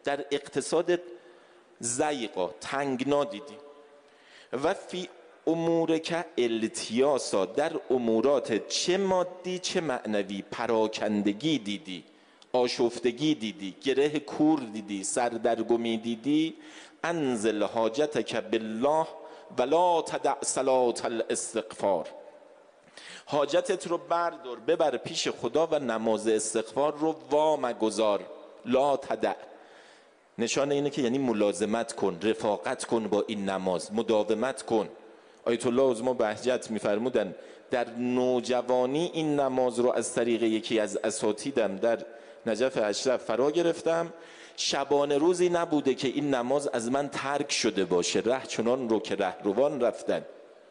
در اقتصادت ضیقا تنگنا دیدی. و فی امورک التیاسا، در امورات چه مادی چه معنوی پراکندگی دیدی، آشفتگی دیدی، گره کور دیدی، سردرگمی دیدی. انزل حاجتک بالله ولا تدع صلاة الاستغفار، حاجتت رو بردار ببر پیش خدا و نماز استغفار رو وامگذار. لا تدع نشانه اینه که یعنی ملازمت کن، رفاقت کن با این نماز، مداومت کن. آیت الله عظما بهجت میفرمودن در نوجوانی این نماز رو از طریق یکی از اساتیدم در نجف اشرف فرا گرفتم. شبانه روزی نبوده که این نماز از من ترک شده باشه، ره چنان رو که رهروان رفتن.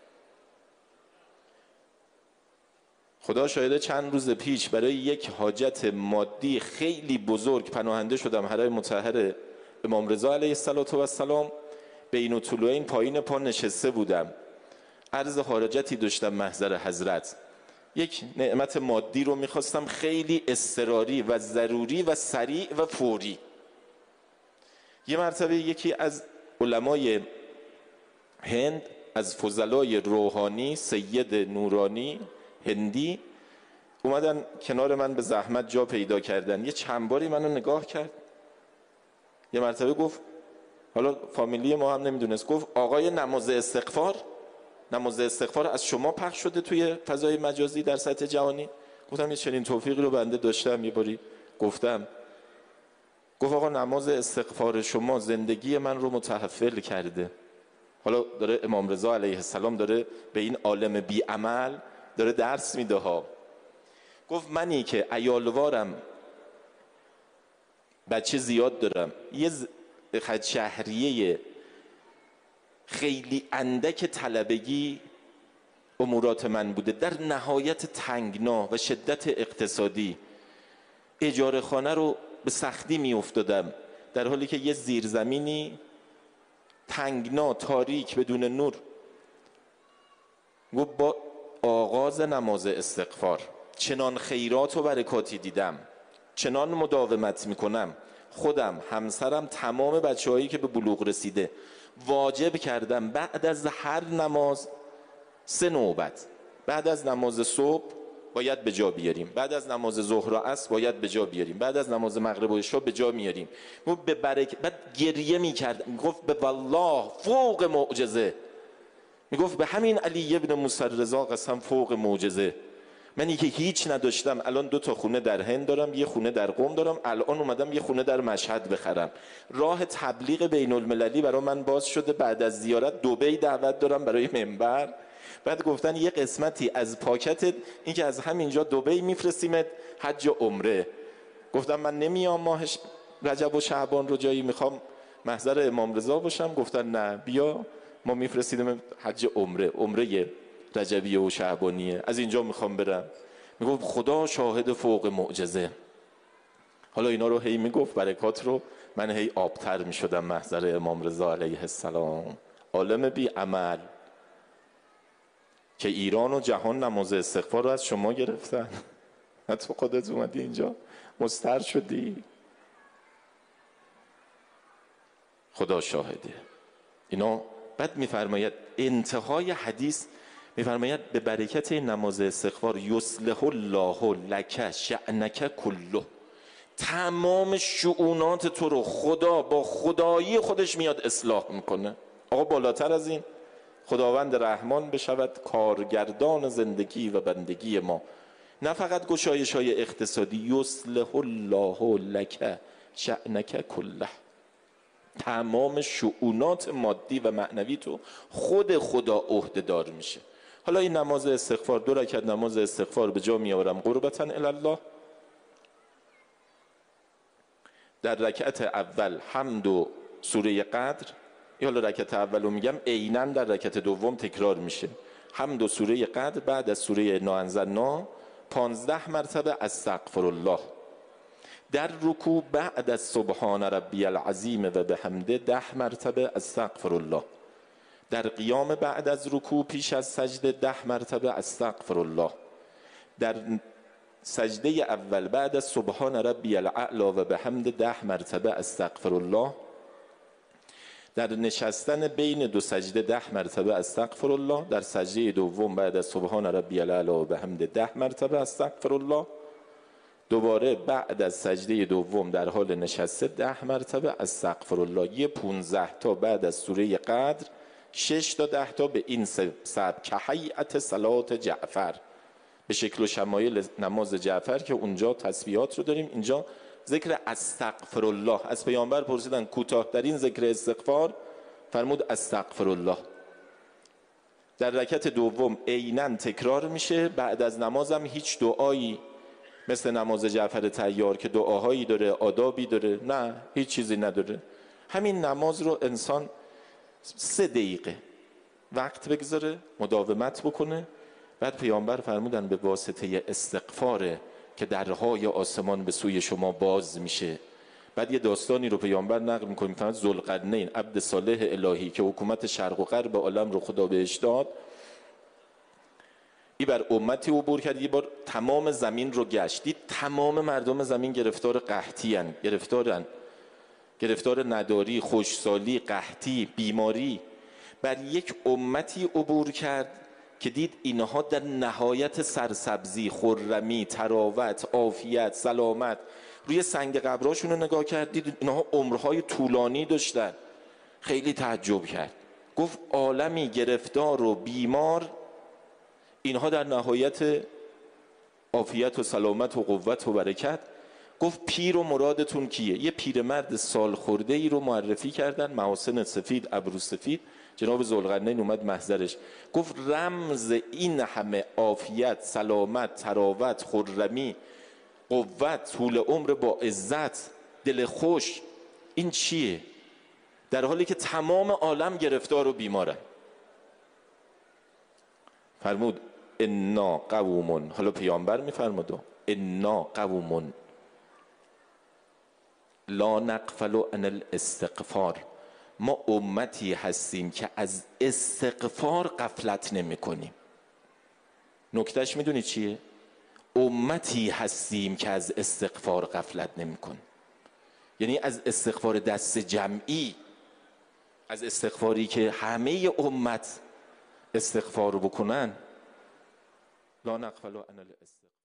خدا شاهده چند روز پیش برای یک حاجت مادی خیلی بزرگ پناهنده شدم حرم مطهر امام رضا علیه السلام. بین الطلوعین پایین پا نشسته بودم، عرض حاجتی داشتم محضر حضرت. یک نعمت مادی رو میخواستم، خیلی اضطراری و ضروری و سریع و فوری. یه مرتبه یکی از علمای هند، از فضلای روحانی، سید نورانی هندی، اومدن کنار من به زحمت جا پیدا کردن. یه چند باری منو نگاه کرد، یه مرتبه گفت، حالا فامیلی ما هم نمیدونست، گفت آقای نماز استغفار از شما پخش شده توی فضای مجازی در سطح جهانی؟ گفتم یه چنین توفیقی رو بنده داشتم، یه باری گفتم. گفت آقا نماز استغفار شما زندگی من رو متحول کرده. حالا داره امام رضا علیه السلام داره به این عالم بی عمل داره درس میده ها. گفت منی که عیالوارم، بچه زیاد دارم، یه خد شهریه خیلی اندک طلبگی امورات من بوده، در نهایت تنگنا و شدت اقتصادی اجاره خانه رو به سختی می افتادم، در حالی که یه زیرزمینی تنگنا تاریک بدون نور. گفت با آغاز نماز استغفار چنان خیرات و برکاتی دیدم، چنان مداومت میکنم، خودم، همسرم، تمام بچه‌هایی که به بلوغ رسیده واجب کردم بعد از هر نماز 3 نوبت، بعد از نماز صبح باید به جا بیاریم، بعد از نماز ظهر و عصر باید به جا بیاریم، بعد از نماز مغرب و عشا به جا میاریم. گفت به بعد گریه میکرد، گفت به والله فوق معجزه، میگفت به همین علی ابن موسی رضا قسم فوق معجزه. منی که هیچ نداشتم الان 2 تا خونه در هند دارم، یه خونه در قم دارم، الان اومدم یه خونه در مشهد بخرم. راه تبلیغ بین المللی برای من باز شده، بعد از زیارت دبی دعوت دارم برای منبر. بعد گفتن یه قسمتی از پاکتت این که از همینجا دبی میفرستیمت حج و عمره. گفتم من نمیام ماه رجب و شعبان رو جایی میخوام محضر امام رضا باشم. گفتن نه بیا ما میفرستیدم حج عمره رجبیه و شعبانیه، از اینجا میخوام برم. میگفت خدا شاهد فوق معجزه. حالا اینا رو هی میگفت برکات رو، من هی آبتر میشدم محضر امام رضا علیه السلام. عالم بی عمل که ایران و جهان نماز استغفار رو از شما گرفتن، تو خودت اومدی اینجا مضطر شدی. خدا شاهده. اینا بعد میفرماید انتهای حدیث، میفرماید به برکت نماز استغفار یصلح الله لک شأنک کله، تمام شؤونات تو رو خدا با خدایی خودش میاد اصلاح میکنه. آقا بالاتر از این خداوند رحمان بشود کارگردان زندگی و بندگی ما، نه فقط گشایش های اقتصادی. یصلح الله لک شأنک کله، تمام شؤونات مادی و معنوی تو خود خدا عهده‌دار میشه. حالا این نماز استغفار، 2 رکعت نماز استغفار به جا میآورم قربتا الی الله. در رکعت اول حمد و سوره قدر، حالا رکعت اول رو میگم، عیناً در رکعت دوم تکرار میشه. حمد و سوره قدر بعد از سوره ناانزلنا 15 مرتبه استغفر الله. در رکوع بعد از سبحان ربی العظیم و بحمده 10 مرتبه استغفر الله. در قیام بعد از رکوع پیش از سجده 10 مرتبه استغفر الله. در سجده اول بعد از سبحان ربی الاعلی و به حمد 10 مرتبه استغفر الله، در نشستن بین دو سجده 10 مرتبه استغفر الله، در سجده دوم بعد از سبحان ربی الاعلی و به حمد 10 مرتبه استغفر الله، دوباره بعد از سجده دوم در حال نشسته 10 مرتبه استغفر الله. یه 15 تا بعد از سوره قدر، 6 تا 10 تا به این سبک که هیئت صلات جعفر، به شکل و شمایل نماز جعفر که اونجا تسبیحات رو داریم، اینجا ذکر استغفر الله. از پیامبر پرسیدن کوتاه‌ترین ذکر استغفار، فرمود استغفر الله. در رکعت دوم عیناً تکرار میشه، بعد از نمازم هیچ دعایی مثل نماز جعفر طیار که دعاهایی داره، آدابی داره، نه، هیچ چیزی نداره. همین نماز رو انسان 3 دقیقه وقت بگذاره، مداومت بکنه، بعد پیامبر فرمودن به واسطه استغفاره که درهای آسمان به سوی شما باز میشه. بعد یه داستانی رو پیامبر نقل میکنه، میفرماد ذوالقرنین عبد صالح الهی که حکومت شرق و غرب عالم رو خدا بهش داد، این بر امتی عبور کرد، یه بار تمام زمین رو گشت، دید تمام مردم زمین گرفتار قحطی ان، گرفتار نداری، خشکسالی، قحطی، بیماری. بر یک امتی عبور کرد که دید اینها در نهایت سرسبزی، خرمی، تراوت، عافیت، سلامت. روی سنگ قبراشون رو نگاه کرد، دید اینها عمرهای طولانی داشتن. خیلی تعجب کرد، گفت عالمی گرفتار و بیمار، اینها در نهایت عافیت و سلامت و قوت و برکت. گفت پیر و مرادتون کیه؟ یه پیرمرد سال خورده ای رو معرفی کردن، محاسن سفید، ابرو سفید. جناب ذوالقرنین اومد محضرش، گفت رمز این همه عافیت، سلامت، تراوت، خرمی، قوت، طول عمر با عزت، دل خوش، این چیه؟ در حالی که تمام عالم گرفتار و بیمارن. فرمود انا قوم، حالا پیامبر میفرمود انا قوم لا نغفل عن الاستغفار، ما امتی هستیم که از استغفار غفلت نمی کنیم. نکتهش میدونی چیه؟ امتی هستیم که از استغفار غفلت نمی کنیم، یعنی از استغفار دست جمعی، از استغفاری که همه امت استغفار رو بکنن. لا نغفل عن الاستغفار.